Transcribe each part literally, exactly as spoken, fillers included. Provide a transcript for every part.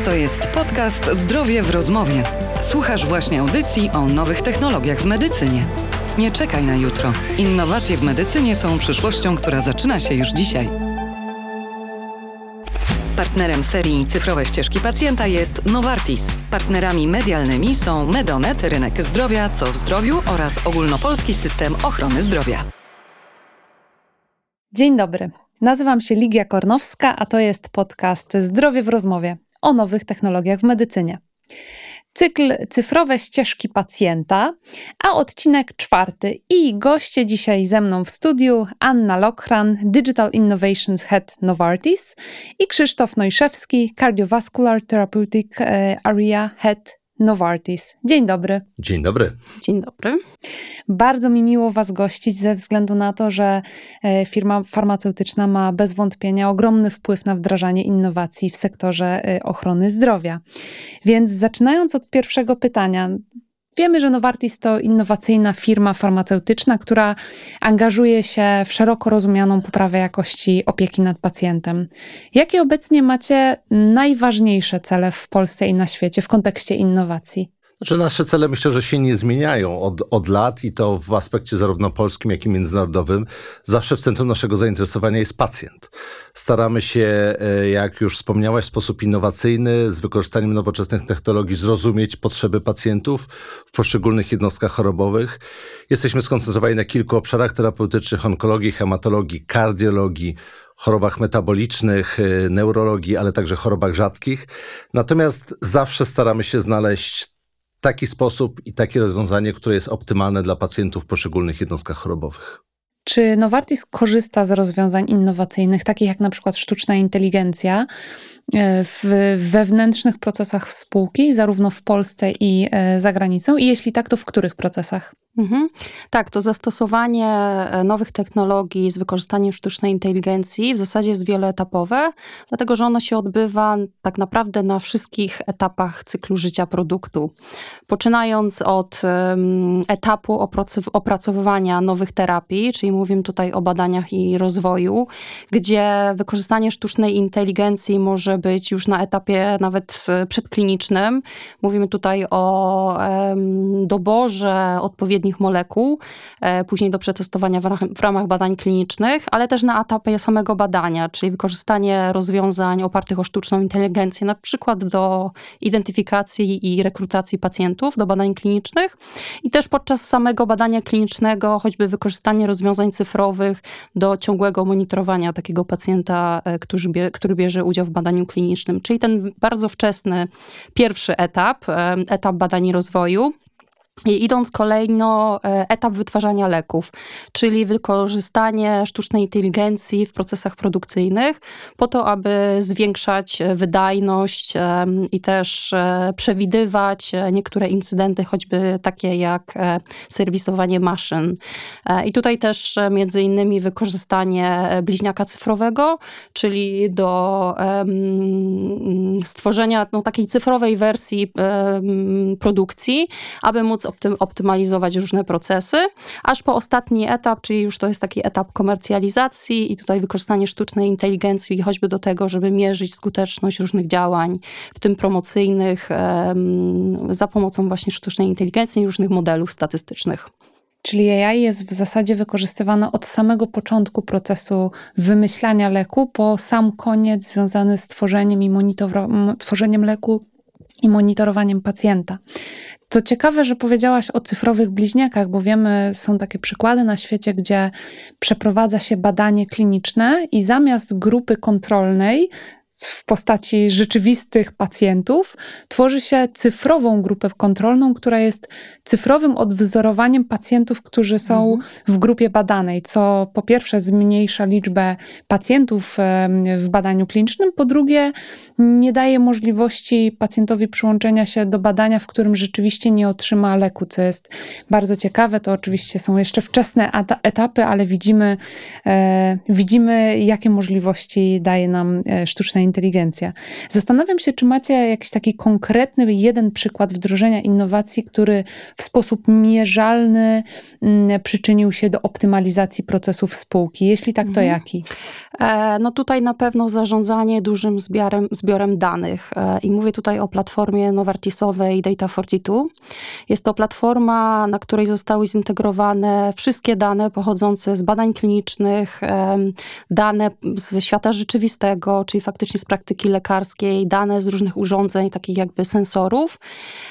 To jest podcast Zdrowie w rozmowie. Słuchasz właśnie audycji o nowych technologiach w medycynie. Nie czekaj na jutro. Innowacje w medycynie są przyszłością, która zaczyna się już dzisiaj. Partnerem serii Cyfrowe ścieżki pacjenta jest Novartis. Partnerami medialnymi są Medonet, Rynek Zdrowia, Co w Zdrowiu oraz Ogólnopolski System Ochrony Zdrowia. Dzień dobry. Nazywam się Ligia Kornowska, a to jest podcast Zdrowie w rozmowie o nowych technologiach w medycynie. Cykl Cyfrowe ścieżki pacjenta, a odcinek czwarty. I goście dzisiaj ze mną w studiu Anna Lochran, Digital Innovations Head Novartis i Krzysztof Nojszewski, Cardiovascular Therapeutic Area Head Novartis. Dzień dobry. Dzień dobry. Dzień dobry. Bardzo mi miło Was gościć ze względu na to, że firma farmaceutyczna ma bez wątpienia ogromny wpływ na wdrażanie innowacji w sektorze ochrony zdrowia. Więc zaczynając od pierwszego pytania, wiemy, że Novartis to innowacyjna firma farmaceutyczna, która angażuje się w szeroko rozumianą poprawę jakości opieki nad pacjentem. Jakie obecnie macie najważniejsze cele w Polsce i na świecie w kontekście innowacji? Znaczy nasze cele myślę, że się nie zmieniają od, od lat i to w aspekcie zarówno polskim, jak i międzynarodowym. Zawsze w centrum naszego zainteresowania jest pacjent. Staramy się, jak już wspomniałaś, w sposób innowacyjny, z wykorzystaniem nowoczesnych technologii zrozumieć potrzeby pacjentów w poszczególnych jednostkach chorobowych. Jesteśmy skoncentrowani na kilku obszarach terapeutycznych: onkologii, hematologii, kardiologii, chorobach metabolicznych, neurologii, ale także chorobach rzadkich. Natomiast zawsze staramy się znaleźć taki sposób i takie rozwiązanie, które jest optymalne dla pacjentów w poszczególnych jednostkach chorobowych. Czy Novartis korzysta z rozwiązań innowacyjnych, takich jak na przykład sztuczna inteligencja, w wewnętrznych procesach spółki, zarówno w Polsce i za granicą? I jeśli tak, to w których procesach? Mhm. Tak, to zastosowanie nowych technologii z wykorzystaniem sztucznej inteligencji w zasadzie jest wieloetapowe, dlatego że ono się odbywa tak naprawdę na wszystkich etapach cyklu życia produktu. Poczynając od um, etapu opracow- opracowywania nowych terapii, czyli mówimy tutaj o badaniach i rozwoju, gdzie wykorzystanie sztucznej inteligencji może być już na etapie nawet przedklinicznym. Mówimy tutaj o um, doborze odpowiednich molekuł, później do przetestowania w ramach badań klinicznych, ale też na etapie samego badania, czyli wykorzystanie rozwiązań opartych o sztuczną inteligencję, na przykład do identyfikacji i rekrutacji pacjentów do badań klinicznych i też podczas samego badania klinicznego choćby wykorzystanie rozwiązań cyfrowych do ciągłego monitorowania takiego pacjenta, który, bie, który bierze udział w badaniu klinicznym. Czyli ten bardzo wczesny pierwszy etap, etap badań i rozwoju. I idąc kolejno, etap wytwarzania leków, czyli wykorzystanie sztucznej inteligencji w procesach produkcyjnych po to, aby zwiększać wydajność i też przewidywać niektóre incydenty, choćby takie jak serwisowanie maszyn. I tutaj też między innymi wykorzystanie bliźniaka cyfrowego, czyli do stworzenia no, takiej cyfrowej wersji produkcji, aby móc optymalizować różne procesy, aż po ostatni etap, czyli już to jest taki etap komercjalizacji i tutaj wykorzystanie sztucznej inteligencji choćby do tego, żeby mierzyć skuteczność różnych działań, w tym promocyjnych, za pomocą właśnie sztucznej inteligencji i różnych modelów statystycznych. Czyli A I jest w zasadzie wykorzystywane od samego początku procesu wymyślania leku po sam koniec związany z tworzeniem i monitorowaniem tworzeniem leku i monitorowaniem pacjenta. To ciekawe, że powiedziałaś o cyfrowych bliźniakach, bo wiemy, są takie przykłady na świecie, gdzie przeprowadza się badanie kliniczne i zamiast grupy kontrolnej w postaci rzeczywistych pacjentów tworzy się cyfrową grupę kontrolną, która jest cyfrowym odwzorowaniem pacjentów, którzy są mhm. w grupie badanej, co po pierwsze zmniejsza liczbę pacjentów w badaniu klinicznym, po drugie nie daje możliwości pacjentowi przyłączenia się do badania, w którym rzeczywiście nie otrzyma leku, co jest bardzo ciekawe. To oczywiście są jeszcze wczesne etapy, ale widzimy, widzimy jakie możliwości daje nam sztuczna inteligencja inteligencja. Zastanawiam się, czy macie jakiś taki konkretny, jeden przykład wdrożenia innowacji, który w sposób mierzalny m, przyczynił się do optymalizacji procesów spółki. Jeśli tak, to Mhm. jaki? E, no tutaj na pewno zarządzanie dużym zbiorem, zbiorem danych. E, I mówię tutaj o platformie Novartisowej Data czterdzieści dwa. Jest to platforma, na której zostały zintegrowane wszystkie dane pochodzące z badań klinicznych, e, dane ze świata rzeczywistego, czyli faktycznie z praktyki lekarskiej, dane z różnych urządzeń, takich jakby sensorów.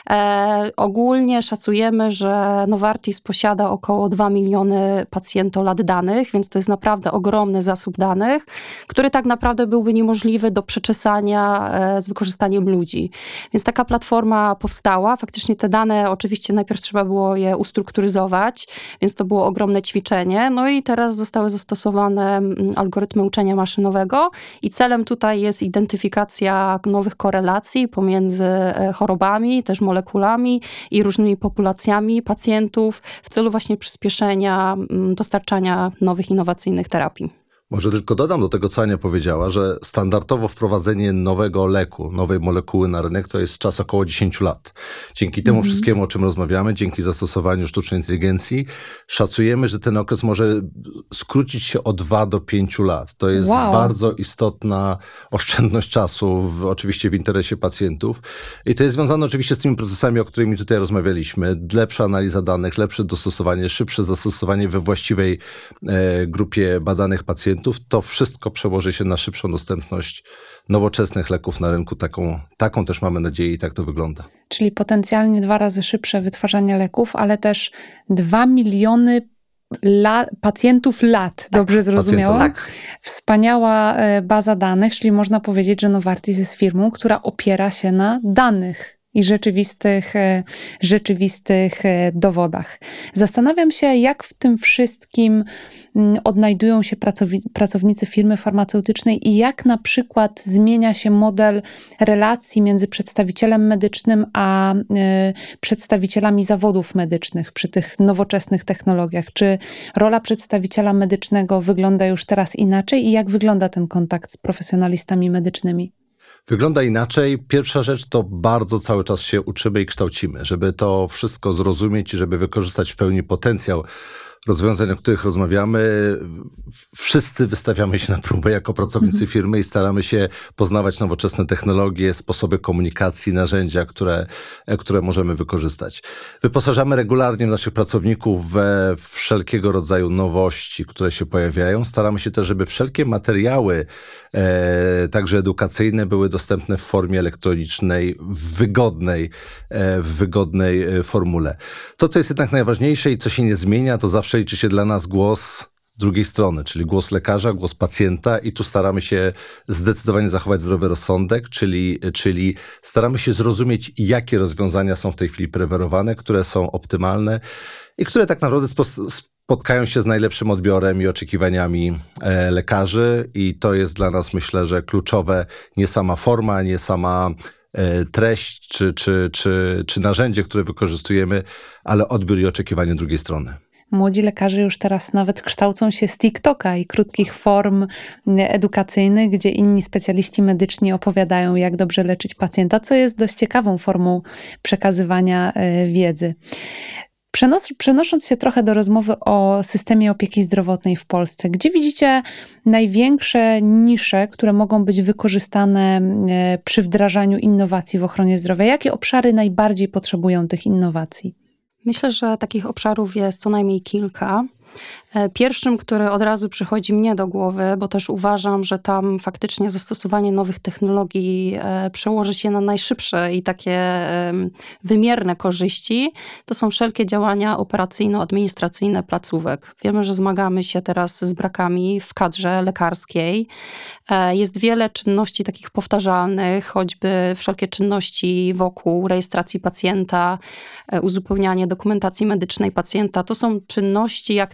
E, ogólnie szacujemy, że Novartis posiada około dwa miliony pacjentolat danych, więc to jest naprawdę ogromny zasób danych, który tak naprawdę byłby niemożliwy do przeczesania e, z wykorzystaniem ludzi. Więc taka platforma powstała. Faktycznie te dane, oczywiście najpierw trzeba było je ustrukturyzować, więc to było ogromne ćwiczenie. No i teraz zostały zastosowane algorytmy uczenia maszynowego i celem tutaj jest identyfikacja nowych korelacji pomiędzy chorobami, też molekulami i różnymi populacjami pacjentów w celu właśnie przyspieszenia dostarczania nowych, innowacyjnych terapii. Może tylko dodam do tego, co Ania powiedziała, że standardowo wprowadzenie nowego leku, nowej molekuły na rynek to jest czas około dziesięć lat. Dzięki temu mm. wszystkiemu, o czym rozmawiamy, dzięki zastosowaniu sztucznej inteligencji, szacujemy, że ten okres może skrócić się o dwa do pięciu lat. To jest wow. bardzo istotna oszczędność czasu, w, oczywiście w interesie pacjentów. I to jest związane oczywiście z tymi procesami, o którymi tutaj rozmawialiśmy. Lepsza analiza danych, lepsze dostosowanie, szybsze zastosowanie we właściwej e, grupie badanych pacjentów. To wszystko przełoży się na szybszą dostępność nowoczesnych leków na rynku. Taką, taką też mamy nadzieję i tak to wygląda. Czyli potencjalnie dwa razy szybsze wytwarzanie leków, ale też dwa miliony la, pacjentów lat, tak, dobrze zrozumiałam? Tak. Wspaniała baza danych, czyli można powiedzieć, że Novartis jest firmą, która opiera się na danych i rzeczywistych, rzeczywistych dowodach. Zastanawiam się, jak w tym wszystkim odnajdują się pracownicy firmy farmaceutycznej i jak na przykład zmienia się model relacji między przedstawicielem medycznym a przedstawicielami zawodów medycznych przy tych nowoczesnych technologiach. Czy rola przedstawiciela medycznego wygląda już teraz inaczej i jak wygląda ten kontakt z profesjonalistami medycznymi? Wygląda inaczej. Pierwsza rzecz to bardzo cały czas się uczymy i kształcimy, żeby to wszystko zrozumieć i żeby wykorzystać w pełni potencjał rozwiązań, o których rozmawiamy. Wszyscy wystawiamy się na próbę jako pracownicy firmy i staramy się poznawać nowoczesne technologie, sposoby komunikacji, narzędzia, które, które możemy wykorzystać. Wyposażamy regularnie naszych pracowników we wszelkiego rodzaju nowości, które się pojawiają. Staramy się też, żeby wszelkie materiały, e, także edukacyjne, były dostępne w formie elektronicznej, w wygodnej, e, w wygodnej formule. To, co jest jednak najważniejsze i co się nie zmienia, to zawsze liczy się dla nas głos drugiej strony, czyli głos lekarza, głos pacjenta i tu staramy się zdecydowanie zachować zdrowy rozsądek, czyli, czyli staramy się zrozumieć, jakie rozwiązania są w tej chwili preferowane, które są optymalne i które tak naprawdę spotkają się z najlepszym odbiorem i oczekiwaniami lekarzy i to jest dla nas, myślę, że kluczowe, nie sama forma, nie sama treść czy, czy, czy, czy narzędzie, które wykorzystujemy, ale odbiór i oczekiwanie drugiej strony. Młodzi lekarze już teraz nawet kształcą się z TikToka i krótkich form edukacyjnych, gdzie inni specjaliści medyczni opowiadają, jak dobrze leczyć pacjenta, co jest dość ciekawą formą przekazywania wiedzy. Przenos- przenosząc się trochę do rozmowy o systemie opieki zdrowotnej w Polsce, gdzie widzicie największe nisze, które mogą być wykorzystane przy wdrażaniu innowacji w ochronie zdrowia? Jakie obszary najbardziej potrzebują tych innowacji? Myślę, że takich obszarów jest co najmniej kilka. Pierwszym, który od razu przychodzi mnie do głowy, bo też uważam, że tam faktycznie zastosowanie nowych technologii przełoży się na najszybsze i takie wymierne korzyści, to są wszelkie działania operacyjno-administracyjne placówek. Wiemy, że zmagamy się teraz z brakami w kadrze lekarskiej. Jest wiele czynności takich powtarzalnych, choćby wszelkie czynności wokół rejestracji pacjenta, uzupełnianie dokumentacji medycznej pacjenta. To są czynności i aktywności,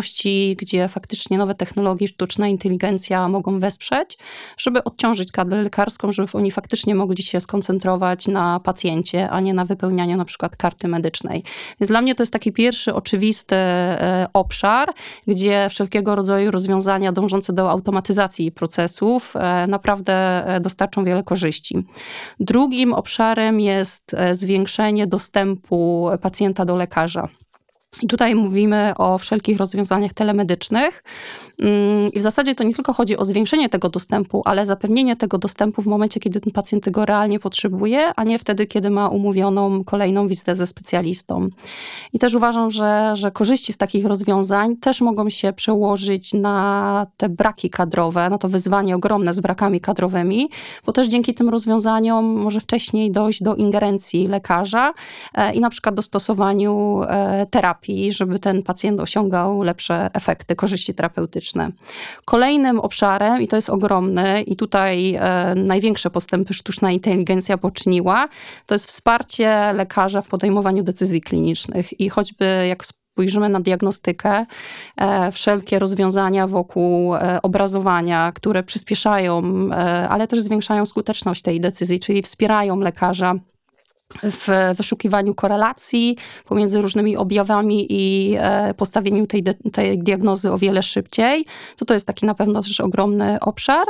możliwości, gdzie faktycznie nowe technologie, sztuczna inteligencja mogą wesprzeć, żeby odciążyć kadrę lekarską, żeby oni faktycznie mogli się skoncentrować na pacjencie, a nie na wypełnianiu na przykład karty medycznej. Więc dla mnie to jest taki pierwszy oczywisty obszar, gdzie wszelkiego rodzaju rozwiązania dążące do automatyzacji procesów naprawdę dostarczą wiele korzyści. Drugim obszarem jest zwiększenie dostępu pacjenta do lekarza. I tutaj mówimy o wszelkich rozwiązaniach telemedycznych i w zasadzie to nie tylko chodzi o zwiększenie tego dostępu, ale zapewnienie tego dostępu w momencie, kiedy ten pacjent tego realnie potrzebuje, a nie wtedy, kiedy ma umówioną kolejną wizytę ze specjalistą. I też uważam, że, że korzyści z takich rozwiązań też mogą się przełożyć na te braki kadrowe, na to wyzwanie ogromne z brakami kadrowymi, bo też dzięki tym rozwiązaniom może wcześniej dojść do ingerencji lekarza i na przykład dostosowaniu terapii, żeby ten pacjent osiągał lepsze efekty, korzyści terapeutyczne. Kolejnym obszarem, i to jest ogromny, i tutaj e, największe postępy sztuczna inteligencja poczyniła, to jest wsparcie lekarza w podejmowaniu decyzji klinicznych. I choćby jak spojrzymy na diagnostykę, e, wszelkie rozwiązania wokół e, obrazowania, które przyspieszają, e, ale też zwiększają skuteczność tej decyzji, czyli wspierają lekarza w wyszukiwaniu korelacji pomiędzy różnymi objawami i postawieniu tej, tej diagnozy o wiele szybciej. To to jest taki na pewno też ogromny obszar.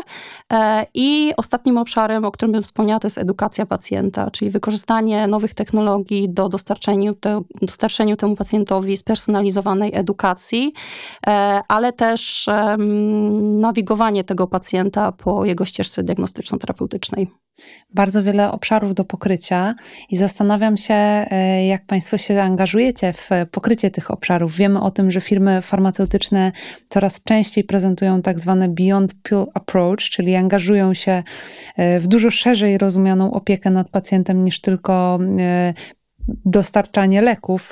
I ostatnim obszarem, o którym bym wspomniała, to jest edukacja pacjenta, czyli wykorzystanie nowych technologii do dostarczeniu, te, dostarczeniu temu pacjentowi spersonalizowanej edukacji, ale też nawigowanie tego pacjenta po jego ścieżce diagnostyczno-terapeutycznej. Bardzo wiele obszarów do pokrycia i zastanawiam się, jak Państwo się zaangażujecie w pokrycie tych obszarów. Wiemy o tym, że firmy farmaceutyczne coraz częściej prezentują tak zwane Beyond Pill Approach, czyli angażują się w dużo szerzej rozumianą opiekę nad pacjentem niż tylko dostarczanie leków.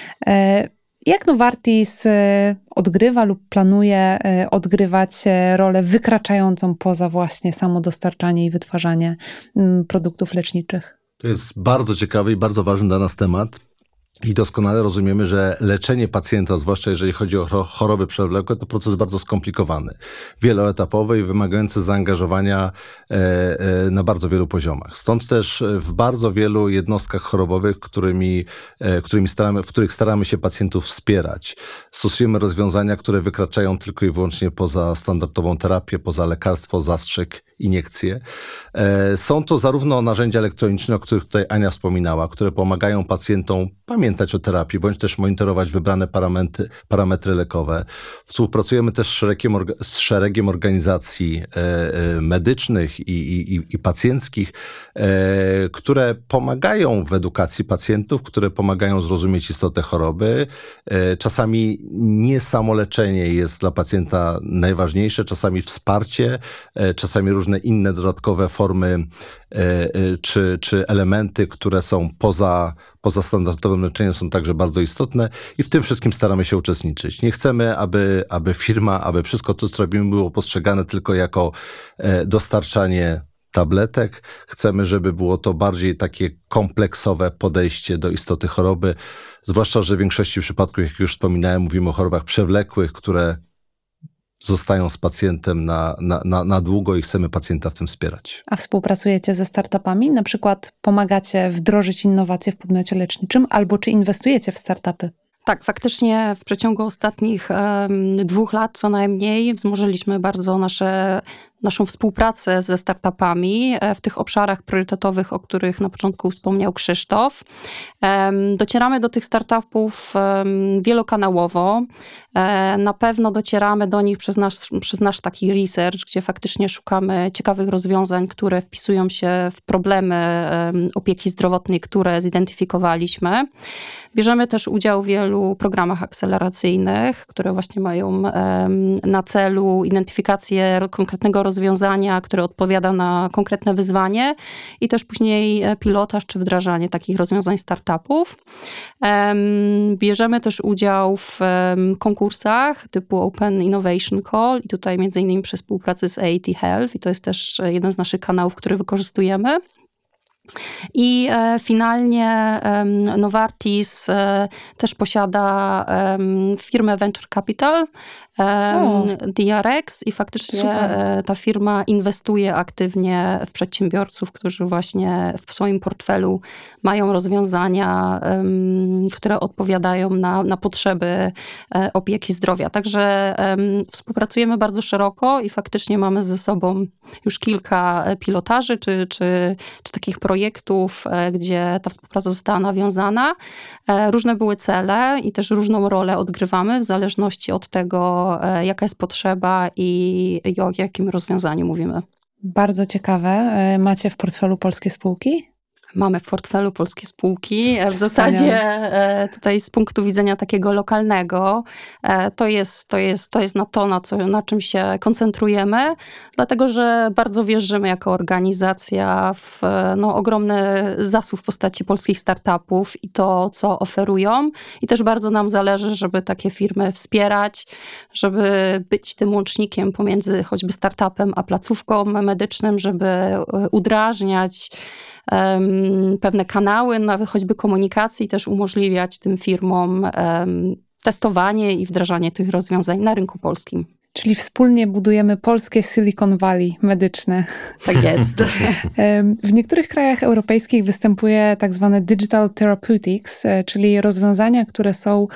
Jak Novartis odgrywa lub planuje odgrywać rolę wykraczającą poza właśnie samo dostarczanie i wytwarzanie produktów leczniczych? To jest bardzo ciekawy i bardzo ważny dla nas temat. I doskonale rozumiemy, że leczenie pacjenta, zwłaszcza jeżeli chodzi o choroby przewlekłe, to proces bardzo skomplikowany, wieloetapowy i wymagający zaangażowania na bardzo wielu poziomach. Stąd też w bardzo wielu jednostkach chorobowych, którymi, którymi staramy, w których staramy się pacjentów wspierać, stosujemy rozwiązania, które wykraczają tylko i wyłącznie poza standardową terapię, poza lekarstwo, zastrzyk, iniekcje. Są to zarówno narzędzia elektroniczne, o których tutaj Ania wspominała, które pomagają pacjentom pamiętać o terapii, bądź też monitorować wybrane parametry, parametry lekowe. Współpracujemy też z szeregiem, z szeregiem organizacji medycznych i, i, i pacjenckich, które pomagają w edukacji pacjentów, które pomagają zrozumieć istotę choroby. Czasami nie samo leczenie jest dla pacjenta najważniejsze, czasami wsparcie, czasami różne inne dodatkowe formy czy, czy elementy, które są poza, poza standardowym leczeniem, są także bardzo istotne i w tym wszystkim staramy się uczestniczyć. Nie chcemy, aby, aby firma, aby wszystko to, co robimy, było postrzegane tylko jako dostarczanie tabletek. Chcemy, żeby było to bardziej takie kompleksowe podejście do istoty choroby, zwłaszcza, że w większości przypadków, jak już wspominałem, mówimy o chorobach przewlekłych, które zostają z pacjentem na, na, na, na długo i chcemy pacjenta w tym wspierać. A współpracujecie ze startupami? Na przykład pomagacie wdrożyć innowacje w podmiocie leczniczym albo czy inwestujecie w startupy? Tak, faktycznie w przeciągu ostatnich um, dwóch lat co najmniej wzmożyliśmy bardzo nasze naszą współpracę ze startupami w tych obszarach priorytetowych, o których na początku wspomniał Krzysztof. Docieramy do tych startupów wielokanałowo. Na pewno docieramy do nich przez nasz, przez nasz taki research, gdzie faktycznie szukamy ciekawych rozwiązań, które wpisują się w problemy opieki zdrowotnej, które zidentyfikowaliśmy. Bierzemy też udział w wielu programach akceleracyjnych, które właśnie mają na celu identyfikację konkretnego rozwiązania, które odpowiada na konkretne wyzwanie i też później pilotaż czy wdrażanie takich rozwiązań startupów. Bierzemy też udział w konkursach typu Open Innovation Call i tutaj między innymi przy współpracy z A A T Health i to jest też jeden z naszych kanałów, który wykorzystujemy. I e, finalnie e, Novartis e, też posiada e, firmę Venture Capital, e, D R X i faktycznie e, ta firma inwestuje aktywnie w przedsiębiorców, którzy właśnie w swoim portfelu mają rozwiązania, e, które odpowiadają na, na potrzeby e, opieki zdrowia. Także e, współpracujemy bardzo szeroko i faktycznie mamy ze sobą już kilka pilotaży czy, czy, czy takich projektów, gdzie ta współpraca została nawiązana. Różne były cele i też różną rolę odgrywamy w zależności od tego, jaka jest potrzeba i, i o jakim rozwiązaniu mówimy. Bardzo ciekawe. Macie w portfelu polskie spółki? Mamy w portfelu polskie spółki. W zasadzie tutaj z punktu widzenia takiego lokalnego to jest, to jest, to jest na to, na, co, na czym się koncentrujemy, dlatego że bardzo wierzymy jako organizacja w no, ogromny zasób w postaci polskich startupów i to, co oferują. I też bardzo nam zależy, żeby takie firmy wspierać, żeby być tym łącznikiem pomiędzy choćby startupem a placówką medyczną, żeby udrażniać Um, pewne kanały, nawet choćby komunikacji, też umożliwiać tym firmom um, testowanie i wdrażanie tych rozwiązań na rynku polskim. Czyli wspólnie budujemy polskie Silicon Valley medyczne. Tak jest. W niektórych krajach europejskich występuje tak zwane digital therapeutics, czyli rozwiązania, które są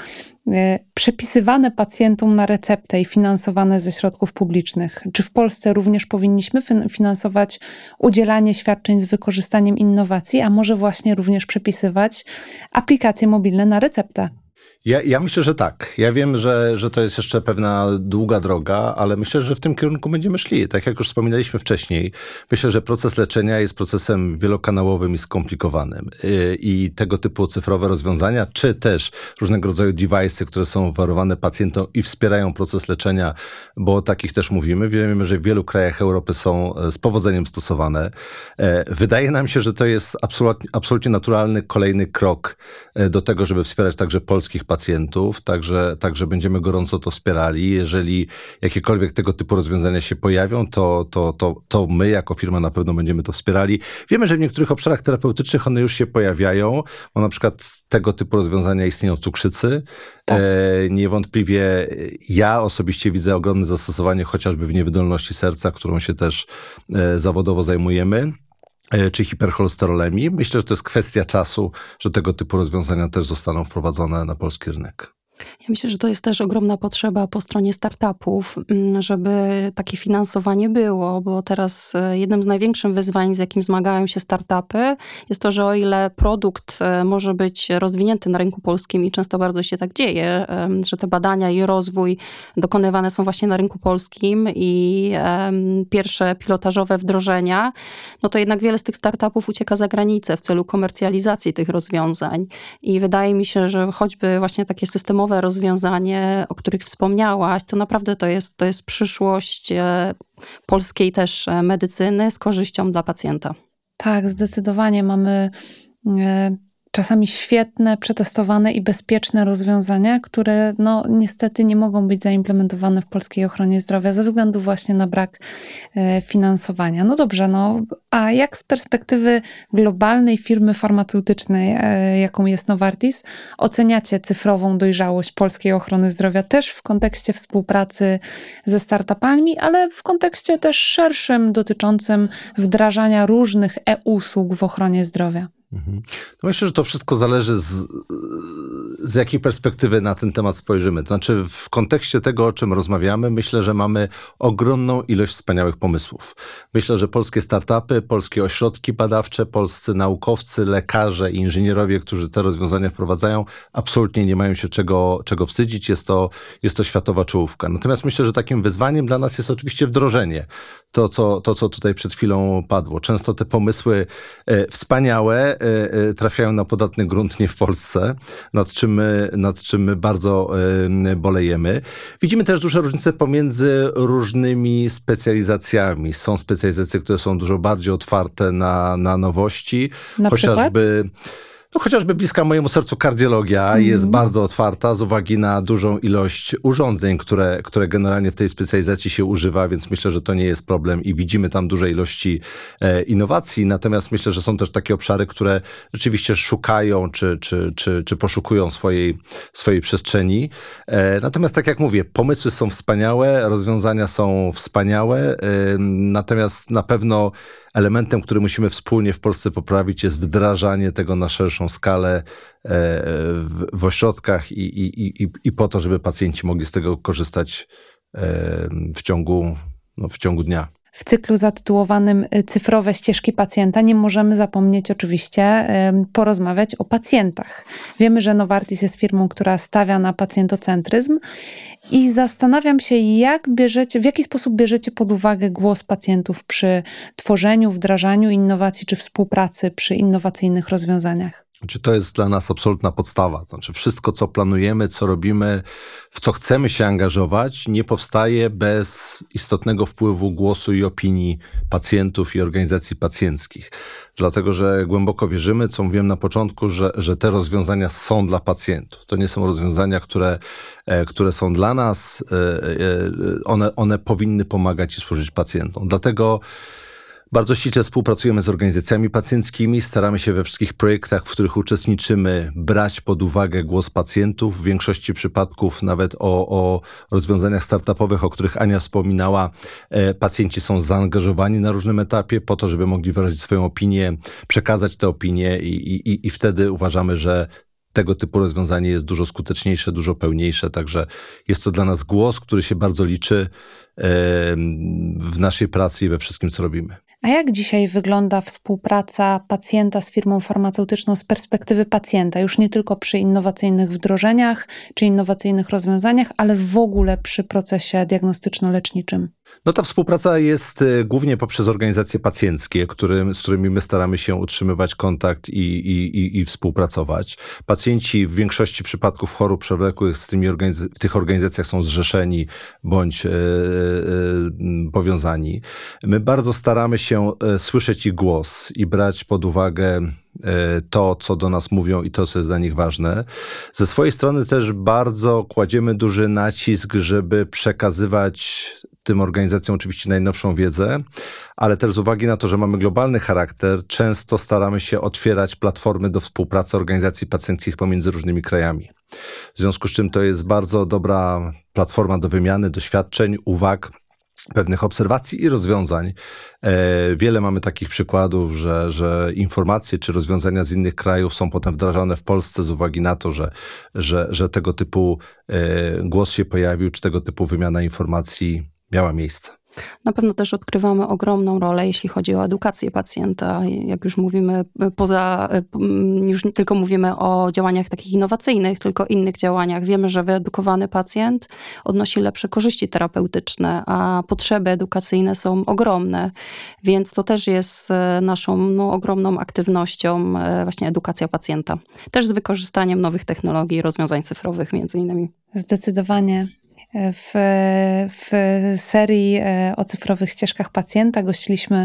przepisywane pacjentom na receptę i finansowane ze środków publicznych. Czy w Polsce również powinniśmy finansować udzielanie świadczeń z wykorzystaniem innowacji, a może właśnie również przepisywać aplikacje mobilne na receptę? Ja, ja myślę, że tak. Ja wiem, że, że to jest jeszcze pewna długa droga, ale myślę, że w tym kierunku będziemy szli. Tak jak już wspominaliśmy wcześniej, myślę, że proces leczenia jest procesem wielokanałowym i skomplikowanym. I tego typu cyfrowe rozwiązania, czy też różnego rodzaju device'y, które są oferowane pacjentom i wspierają proces leczenia, bo o takich też mówimy. Wiemy, że w wielu krajach Europy są z powodzeniem stosowane. Wydaje nam się, że to jest absolutnie, absolutnie naturalny kolejny krok do tego, żeby wspierać także polskich pacjentów, także, także będziemy gorąco to wspierali. Jeżeli jakiekolwiek tego typu rozwiązania się pojawią, to, to, to, to my jako firma na pewno będziemy to wspierali. Wiemy, że w niektórych obszarach terapeutycznych one już się pojawiają, bo na przykład tego typu rozwiązania istnieją w cukrzycy. Tak. E, niewątpliwie ja osobiście widzę ogromne zastosowanie chociażby w niewydolności serca, którą się też e, zawodowo zajmujemy, czy hipercholesterolemii. Myślę, że to jest kwestia czasu, że tego typu rozwiązania też zostaną wprowadzone na polski rynek. Ja myślę, że to jest też ogromna potrzeba po stronie startupów, żeby takie finansowanie było, bo teraz jednym z największych wyzwań, z jakim zmagają się startupy, jest to, że o ile produkt może być rozwinięty na rynku polskim i często bardzo się tak dzieje, że te badania i rozwój dokonywane są właśnie na rynku polskim i pierwsze pilotażowe wdrożenia, no to jednak wiele z tych startupów ucieka za granicę w celu komercjalizacji tych rozwiązań. I wydaje mi się, że choćby właśnie takie systemowe rozwiązanie, o których wspomniałaś, to naprawdę to jest, to jest przyszłość polskiej też medycyny z korzyścią dla pacjenta. Tak, zdecydowanie mamy czasami świetne, przetestowane i bezpieczne rozwiązania, które no niestety nie mogą być zaimplementowane w polskiej ochronie zdrowia ze względu właśnie na brak e, finansowania. No dobrze, no a jak z perspektywy globalnej firmy farmaceutycznej, e, jaką jest Novartis, oceniacie cyfrową dojrzałość polskiej ochrony zdrowia też w kontekście współpracy ze startupami, ale w kontekście też szerszym dotyczącym wdrażania różnych e-usług w ochronie zdrowia? Mhm. To myślę, że to wszystko zależy z, z jakiej perspektywy na ten temat spojrzymy. To znaczy w kontekście tego, o czym rozmawiamy, myślę, że mamy ogromną ilość wspaniałych pomysłów. Myślę, że polskie startupy, polskie ośrodki badawcze, polscy naukowcy, lekarze i inżynierowie, którzy te rozwiązania wprowadzają, absolutnie nie mają się czego, czego wstydzić. Jest to, jest to światowa czołówka. Natomiast myślę, że takim wyzwaniem dla nas jest oczywiście wdrożenie. To, co, to, co tutaj przed chwilą padło. Często te pomysły e, wspaniałe e, trafiają na podatny grunt nie w Polsce, nad czym my, nad czym my bardzo e, bolejemy. Widzimy też duże różnice pomiędzy różnymi specjalizacjami. Są specjalizacje, które są dużo bardziej otwarte na, na nowości. Na chociażby przykład? No chociażby bliska mojemu sercu kardiologia mm. jest bardzo otwarta z uwagi na dużą ilość urządzeń, które, które generalnie w tej specjalizacji się używa, więc myślę, że to nie jest problem i widzimy tam duże ilości e, innowacji. Natomiast myślę, że są też takie obszary, które rzeczywiście szukają czy, czy, czy, czy poszukują swojej, swojej przestrzeni. E, natomiast tak jak mówię, pomysły są wspaniałe, rozwiązania są wspaniałe, e, natomiast na pewno elementem, który musimy wspólnie w Polsce poprawić, jest wdrażanie tego na szerszą skalę w, w ośrodkach i, i, i, i po to, żeby pacjenci mogli z tego korzystać w ciągu, no, w ciągu dnia. W cyklu zatytułowanym Cyfrowe ścieżki pacjenta nie możemy zapomnieć oczywiście porozmawiać o pacjentach. Wiemy, że Novartis jest firmą, która stawia na pacjentocentryzm i zastanawiam się, jak bierzecie, w jaki sposób bierzecie pod uwagę głos pacjentów przy tworzeniu, wdrażaniu innowacji czy współpracy przy innowacyjnych rozwiązaniach. Znaczy, to jest dla nas absolutna podstawa. Znaczy, wszystko, co planujemy, co robimy, w co chcemy się angażować, nie powstaje bez istotnego wpływu głosu i opinii pacjentów i organizacji pacjenckich. Dlatego, że głęboko wierzymy, co mówiłem na początku, że, że te rozwiązania są dla pacjentów. To nie są rozwiązania, które, które są dla nas. One, one powinny pomagać i służyć pacjentom. Dlatego bardzo ściśle współpracujemy z organizacjami pacjenckimi, staramy się we wszystkich projektach, w których uczestniczymy, brać pod uwagę głos pacjentów. W większości przypadków nawet o, o rozwiązaniach startupowych, o których Ania wspominała, e, pacjenci są zaangażowani na różnym etapie po to, żeby mogli wyrazić swoją opinię, przekazać te opinie i, i, i wtedy uważamy, że tego typu rozwiązanie jest dużo skuteczniejsze, dużo pełniejsze, także jest to dla nas głos, który się bardzo liczy e, w naszej pracy i we wszystkim, co robimy. A jak dzisiaj wygląda współpraca pacjenta z firmą farmaceutyczną z perspektywy pacjenta? Już nie tylko przy innowacyjnych wdrożeniach czy innowacyjnych rozwiązaniach, ale w ogóle przy procesie diagnostyczno-leczniczym? No ta współpraca jest głównie poprzez organizacje pacjenckie, którym, z którymi my staramy się utrzymywać kontakt i, i, i, i współpracować. Pacjenci w większości przypadków chorób przewlekłych z tymi organiz- w tych organizacjach są zrzeszeni bądź e, e, powiązani. My bardzo staramy się słyszeć ich głos i brać pod uwagę to, co do nas mówią i to, co jest dla nich ważne. Ze swojej strony też bardzo kładziemy duży nacisk, żeby przekazywać tym organizacjom oczywiście najnowszą wiedzę, ale też z uwagi na to, że mamy globalny charakter, często staramy się otwierać platformy do współpracy organizacji pacjenckich pomiędzy różnymi krajami. W związku z czym to jest bardzo dobra platforma do wymiany doświadczeń, uwag, pewnych obserwacji i rozwiązań. Wiele mamy takich przykładów, że, że informacje czy rozwiązania z innych krajów są potem wdrażane w Polsce z uwagi na to, że, że, że tego typu głos się pojawił, czy tego typu wymiana informacji miała miejsce. Na pewno też odkrywamy ogromną rolę, jeśli chodzi o edukację pacjenta. Jak już mówimy poza, już nie tylko mówimy o działaniach takich innowacyjnych, tylko innych działaniach. Wiemy, że wyedukowany pacjent odnosi lepsze korzyści terapeutyczne, a potrzeby edukacyjne są ogromne, więc to też jest naszą no, ogromną aktywnością właśnie edukacja pacjenta. Też z wykorzystaniem nowych technologii i rozwiązań cyfrowych między innymi. Zdecydowanie. W, w serii o cyfrowych ścieżkach pacjenta gościliśmy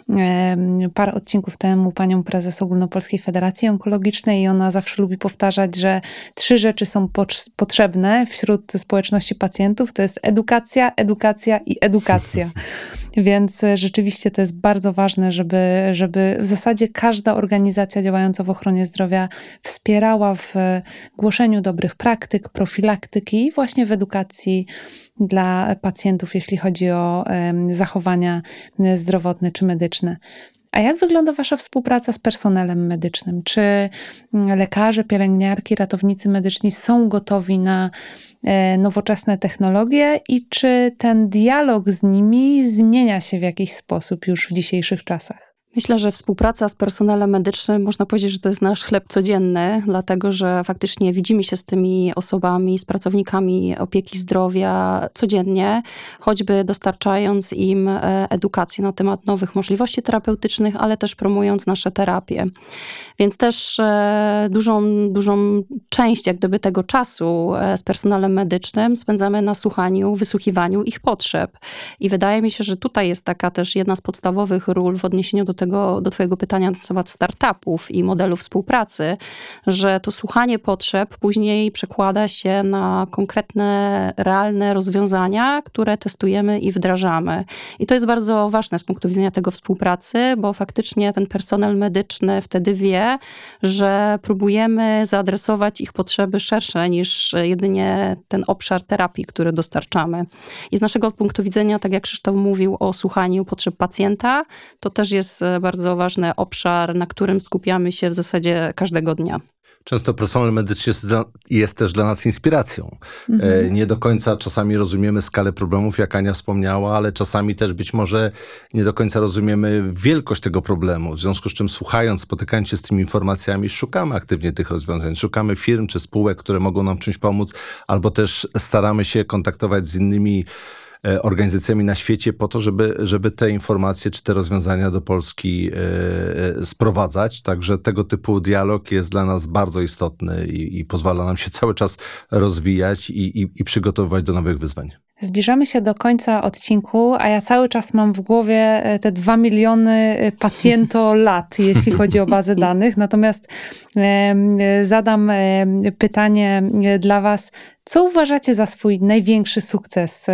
parę odcinków temu panią prezes Ogólnopolskiej Federacji Onkologicznej i ona zawsze lubi powtarzać, że trzy rzeczy są potrzebne wśród społeczności pacjentów. To jest edukacja, edukacja i edukacja. Więc rzeczywiście to jest bardzo ważne, żeby, żeby w zasadzie każda organizacja działająca w ochronie zdrowia wspierała w głoszeniu dobrych praktyk, profilaktyki i właśnie w edukacji dla pacjentów, jeśli chodzi o zachowania zdrowotne czy medyczne. A jak wygląda wasza współpraca z personelem medycznym? Czy lekarze, pielęgniarki, ratownicy medyczni są gotowi na nowoczesne technologie i czy ten dialog z nimi zmienia się w jakiś sposób już w dzisiejszych czasach? Myślę, że współpraca z personelem medycznym, można powiedzieć, że to jest nasz chleb codzienny, dlatego że faktycznie widzimy się z tymi osobami, z pracownikami opieki zdrowia codziennie, choćby dostarczając im edukację na temat nowych możliwości terapeutycznych, ale też promując nasze terapie. Więc też dużą, dużą część jak gdyby tego czasu z personelem medycznym spędzamy na słuchaniu, wysłuchiwaniu ich potrzeb. I wydaje mi się, że tutaj jest taka też jedna z podstawowych ról w odniesieniu do tego, do twojego pytania na temat startupów i modelu współpracy, że to słuchanie potrzeb później przekłada się na konkretne, realne rozwiązania, które testujemy i wdrażamy. I to jest bardzo ważne z punktu widzenia tego współpracy, bo faktycznie ten personel medyczny wtedy wie, że próbujemy zaadresować ich potrzeby szersze niż jedynie ten obszar terapii, który dostarczamy. I z naszego punktu widzenia, tak jak Krzysztof mówił o słuchaniu potrzeb pacjenta, to też jest bardzo ważny obszar, na którym skupiamy się w zasadzie każdego dnia. Często personel medyczny jest, dla, jest też dla nas inspiracją. Mhm. E, nie do końca czasami rozumiemy skalę problemów, jak Ania wspomniała, ale czasami też być może nie do końca rozumiemy wielkość tego problemu. W związku z czym słuchając, spotykając się z tymi informacjami, szukamy aktywnie tych rozwiązań. Szukamy firm czy spółek, które mogą nam czymś pomóc, albo też staramy się kontaktować z innymi organizacjami na świecie po to, żeby, żeby te informacje czy te rozwiązania do Polski e, sprowadzać. Także tego typu dialog jest dla nas bardzo istotny i, i pozwala nam się cały czas rozwijać i, i, i przygotowywać do nowych wyzwań. Zbliżamy się do końca odcinku, a ja cały czas mam w głowie te dwa miliony pacjento-lat, jeśli chodzi o bazę danych. Natomiast e, zadam e, pytanie dla was. Co uważacie za swój największy sukces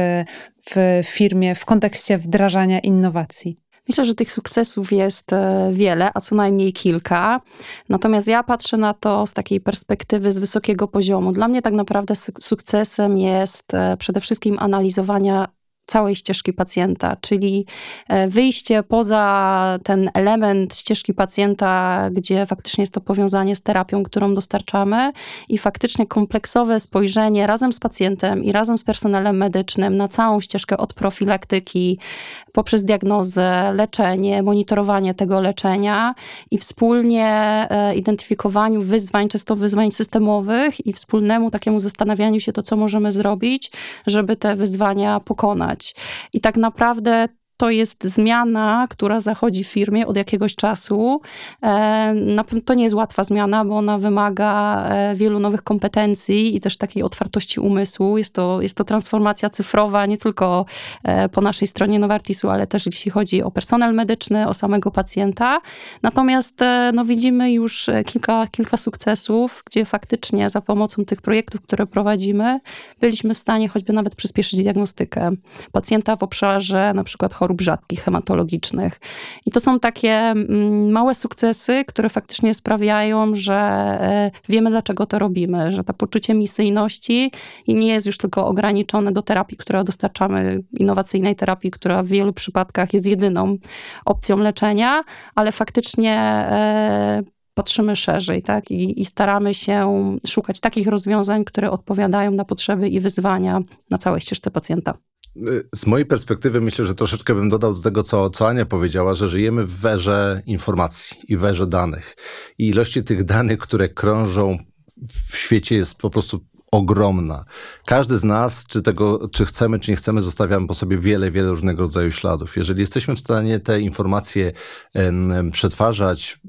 w firmie w kontekście wdrażania innowacji? Myślę, że tych sukcesów jest wiele, a co najmniej kilka. Natomiast ja patrzę na to z takiej perspektywy z wysokiego poziomu. Dla mnie tak naprawdę sukcesem jest przede wszystkim analizowania całej ścieżki pacjenta, czyli wyjście poza ten element ścieżki pacjenta, gdzie faktycznie jest to powiązanie z terapią, którą dostarczamy i faktycznie kompleksowe spojrzenie razem z pacjentem i razem z personelem medycznym na całą ścieżkę od profilaktyki, poprzez diagnozę, leczenie, monitorowanie tego leczenia i wspólnie identyfikowaniu wyzwań, często wyzwań systemowych i wspólnemu takiemu zastanawianiu się to, co możemy zrobić, żeby te wyzwania pokonać. I tak naprawdę to jest zmiana, która zachodzi w firmie od jakiegoś czasu. Na pewno to nie jest łatwa zmiana, bo ona wymaga wielu nowych kompetencji i też takiej otwartości umysłu. Jest to, jest to transformacja cyfrowa, nie tylko po naszej stronie Novartisu, ale też jeśli chodzi o personel medyczny, o samego pacjenta. Natomiast no, widzimy już kilka, kilka sukcesów, gdzie faktycznie za pomocą tych projektów, które prowadzimy, byliśmy w stanie choćby nawet przyspieszyć diagnostykę pacjenta w obszarze na przykład chorób rzadkich, hematologicznych. I to są takie małe sukcesy, które faktycznie sprawiają, że wiemy, dlaczego to robimy, że to poczucie misyjności nie jest już tylko ograniczone do terapii, która dostarczamy, innowacyjnej terapii, która w wielu przypadkach jest jedyną opcją leczenia, ale faktycznie patrzymy szerzej, tak? I, i staramy się szukać takich rozwiązań, które odpowiadają na potrzeby i wyzwania na całej ścieżce pacjenta. Z mojej perspektywy myślę, że troszeczkę bym dodał do tego, co, co Ania powiedziała, że żyjemy w erze informacji i w erze danych. I ilości tych danych, które krążą w świecie jest po prostu ogromna. Każdy z nas, czy tego, czy chcemy, czy nie chcemy, zostawiamy po sobie wiele, wiele różnego rodzaju śladów. Jeżeli jesteśmy w stanie te informacje um, przetwarzać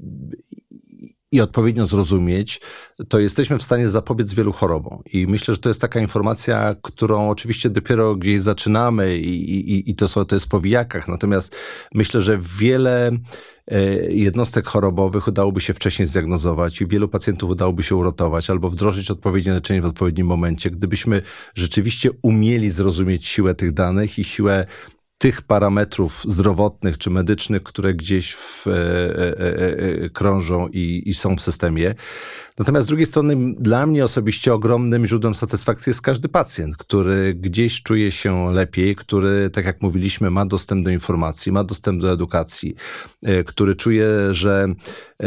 i odpowiednio zrozumieć, to jesteśmy w stanie zapobiec wielu chorobom. I myślę, że to jest taka informacja, którą oczywiście dopiero gdzieś zaczynamy i, i, i to, są, to jest po wijakach. Natomiast myślę, że wiele jednostek chorobowych udałoby się wcześniej zdiagnozować i wielu pacjentów udałoby się uratować albo wdrożyć odpowiednie leczenie w odpowiednim momencie, gdybyśmy rzeczywiście umieli zrozumieć siłę tych danych i siłę tych parametrów zdrowotnych czy medycznych, które gdzieś w, e, e, e, krążą i, i są w systemie. Natomiast z drugiej strony dla mnie osobiście ogromnym źródłem satysfakcji jest każdy pacjent, który gdzieś czuje się lepiej, który, tak jak mówiliśmy, ma dostęp do informacji, ma dostęp do edukacji, e, który czuje, że e,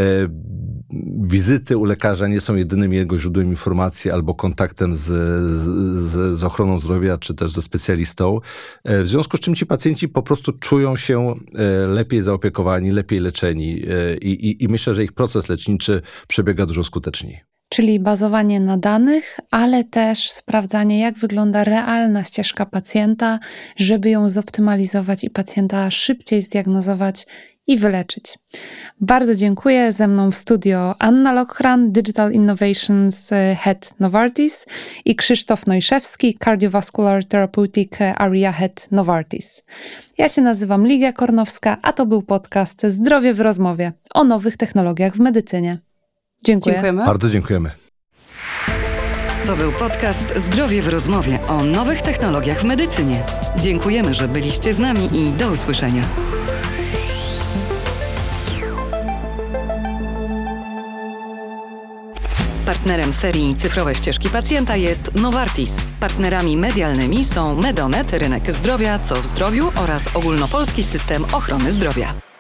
wizyty u lekarza nie są jedynym jego źródłem informacji albo kontaktem z, z, z ochroną zdrowia, czy też ze specjalistą. E, w związku z czym ci pacjenci po prostu czują się lepiej zaopiekowani, lepiej leczeni i, i, i myślę, że ich proces leczniczy przebiega dużo skuteczniej. Czyli bazowanie na danych, ale też sprawdzanie, jak wygląda realna ścieżka pacjenta, żeby ją zoptymalizować i pacjenta szybciej zdiagnozować i wyleczyć. Bardzo dziękuję. Ze mną w studio Anna Lochran, Digital Innovations Head Novartis i Krzysztof Nojszewski, Cardiovascular Therapeutic Area Head Novartis. Ja się nazywam Ligia Kornowska, a to był podcast Zdrowie w rozmowie o nowych technologiach w medycynie. Dziękuję. Dziękujemy. Bardzo dziękujemy. To był podcast Zdrowie w rozmowie o nowych technologiach w medycynie. Dziękujemy, że byliście z nami i do usłyszenia. Partnerem serii Cyfrowe ścieżki pacjenta jest Novartis. Partnerami medialnymi są Medonet, Rynek Zdrowia, Co w Zdrowiu oraz Ogólnopolski System Ochrony Zdrowia.